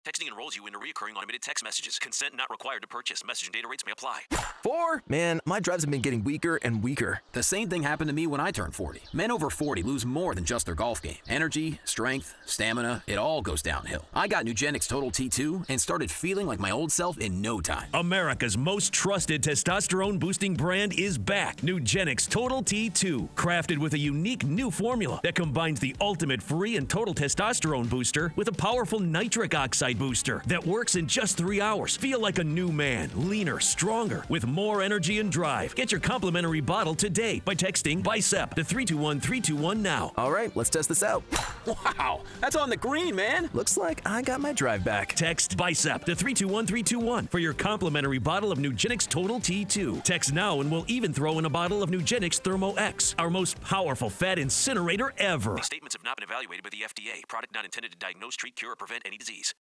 Texting enrolls you into recurring automated text messages. Consent not required to purchase. Message and data rates may apply. 4? Man, my drives have been getting weaker and weaker. The same thing happened to me when I turned 40. Men over 40 lose more than just their golf game. Energy, strength, stamina, it all goes downhill. I got Nugenix Total T2 and started feeling like my old self in no time. America's most trusted testosterone-boosting brand is back. Nugenix Total T2. Crafted with a unique new formula that combines the ultimate free and total testosterone booster with a powerful nitric oxide booster that works in just 3 hours. Feel like a new man, leaner, stronger, with more energy and drive. Get your complimentary bottle today by texting BICEP to 321-321 now. All right, let's test this out. Wow, that's on the green, man. Looks like I got my drive back. Text BICEP to 321-321 for your complimentary bottle of Nugenix Total T2. Text now and we'll even throw in a bottle of Nugenix Thermo X, our most powerful fat incinerator ever. These statements have not been evaluated by the FDA. Product not intended to diagnose, treat, cure, or prevent any disease.